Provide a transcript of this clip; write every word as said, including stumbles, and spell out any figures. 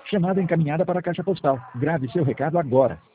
Chamada encaminhada para a caixa postal. Grave seu recado agora.